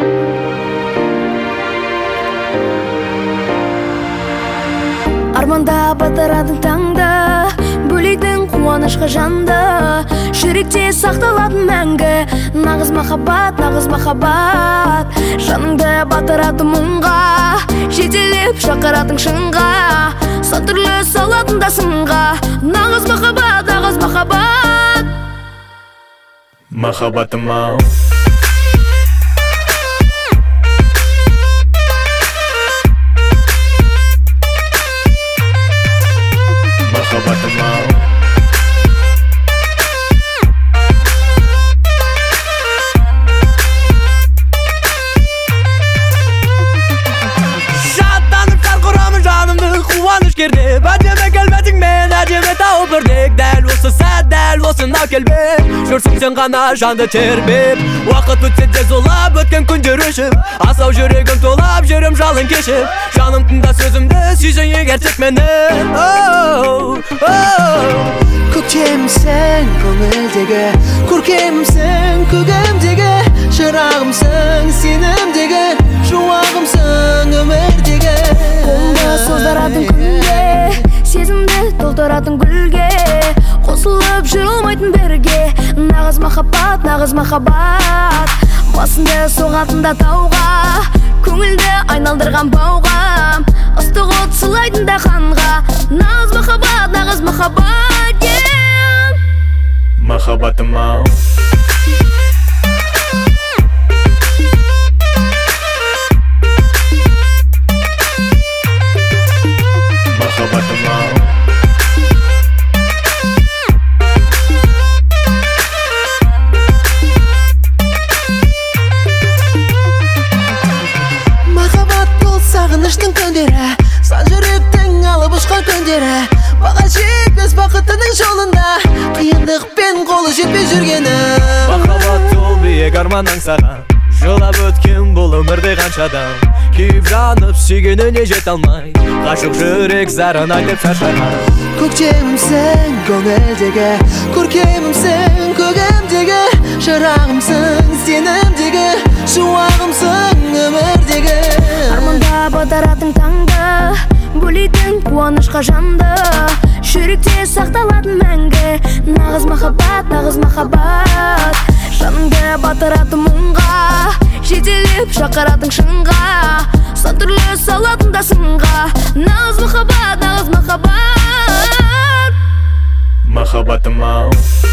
Арманда батырадың таңда, бөлейдің қуанышқа жанды, жүректе сақталатын мәңгі. Нағыз махаббат, нағыз махаббат. Жаныңды батырады мұңға, жетелеп шақыратың шыңға, сан түрлі салатын да сынға. Нағыз махаббат, нағыз махаббат. Махаббатым-ау, махаббатым-ау, шаттанып шар құрамын жанымды қуаныш кернеп, әдемі келбетің мен әдемі тауып өрнек. Дәл осы сәт, дәл осынау келбет, жүрсің сен ғана жанды тербеп. Уақыт өтсе де зулап өткен күндер өшіп, асау жүрегім толап жүрем жалын кешіп. Жаным тыңда сөзімді, сүйсең егер тек мені. Көктемсің көңілдегі, көркемсің көгімдегі, шырағымсың сенімдегі, шуағымсың өмірдегі. Қолыңда создаратың күнге, сезімді толтыратың гүлге, қосылып жүрілмайтын бірге. Нағыз махаббат, нағыз махаббат. Басында соғатында тауға, көңілді айналдырған бауға, ыстық от сылайтын да қанға. Нағыз махаббат, нағыз махаббат, yeah! махаббатым-ау, махаббатым-ау, Махаббат бұл сағыныштың күндері, сан жүректің алып ұшқан күндері. Баға жетпес бақытының жолында, қиындықпен қолы жетпей жүргені. Махаббат ол биік арман аңсаған, жылап өткен бұл өмірде қаншадан. Күйіп жанып сүйгеніне жете алмай, ғашық жүрек зарын айтып шаршаған. Көктемсің көңілдегі, көркемсің көгімдегі, шырағымсың сенімдегі, шуағымсың өмірдегі. Арманда батыратың таңда, бөлейтін қуанышқа жанды, жүректе сақталатын мәңгі. Нағыз махаббат, нағыз махаббат. Жаныңды батыратын мұңға, жетелеп шақыратың шыңға, сан түрлі салатын да сынға. Нағыз махаббат, нағыз махаббат. махаббатым-ау.